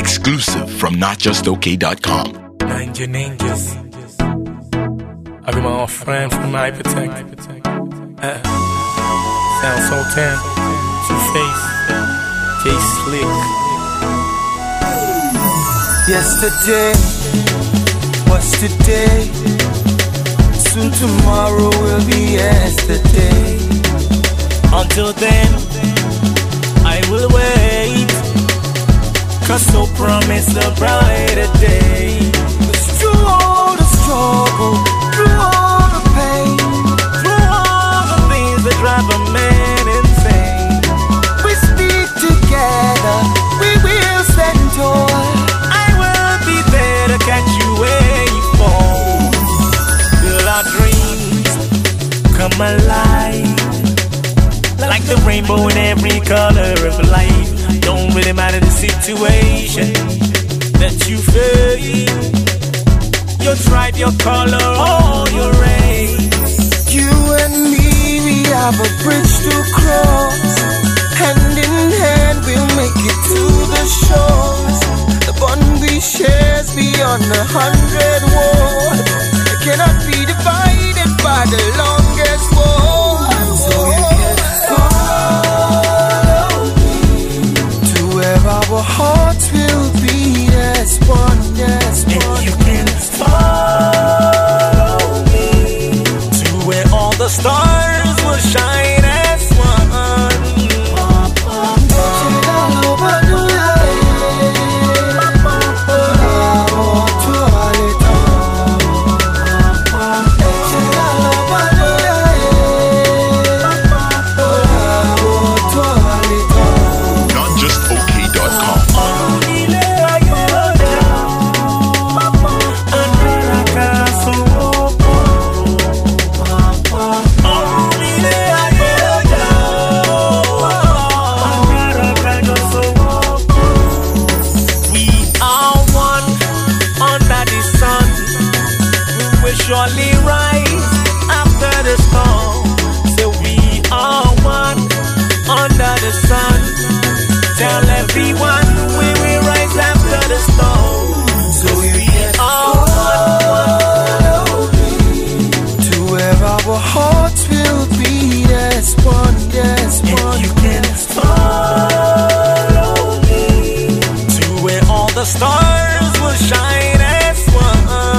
Exclusive from NotJustOK.com. Ninjas. I be my old friend from Hypertech. Sound Sultan, Two-Face, J-Slick. Yesterday was today. Soon tomorrow will be yesterday. Until then, I will wait, 'cause so promise a brighter day. Through all the struggle, through all the pain, through all the things that drive a man insane, we stick together, we will stand tall. I will be there to catch you where you fall. Build our dreams come alive, like the rainbow in every color of life. Don't really matter the situation that you face, your tribe, your color, or your race. You and me, we have a bridge to cross. Hand in hand, we'll make it to the shores. The bond we share is beyond 100 walls. It cannot be divided by the longest wall. So you can follow me to where our hearts will beat as one, as one. And you can follow me to where all the stars will shine as one. Surely rise after the storm. So we are one under the sun. Tell everyone we will rise after the storm. So we are one to where our hearts will beat as one, as one. And you can follow me to where all the stars will shine as one.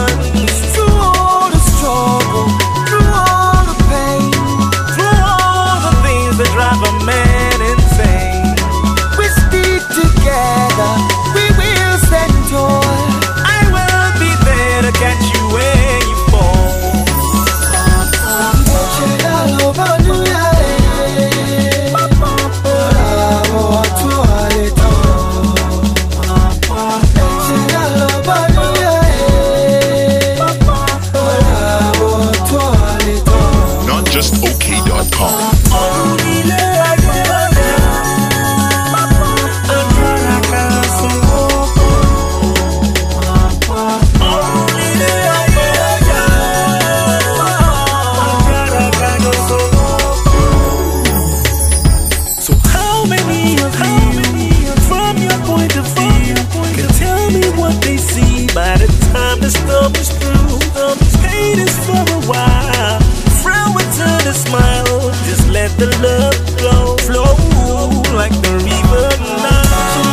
Drive a man insane. We stick together, we will stand tall. I will be there to catch you where you fall. NotJustOK.com. By the time the storm is through, pain is for a while. Frown return a smile. Just let the love flow like the river now.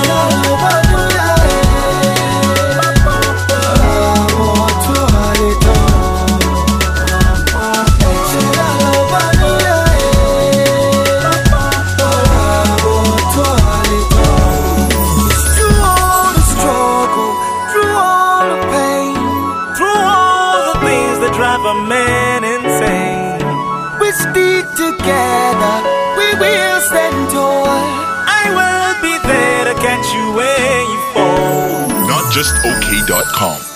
Drive a man insane. We stick together, we will stand tall. I will be there to catch you where you fall. NotJustOK.com.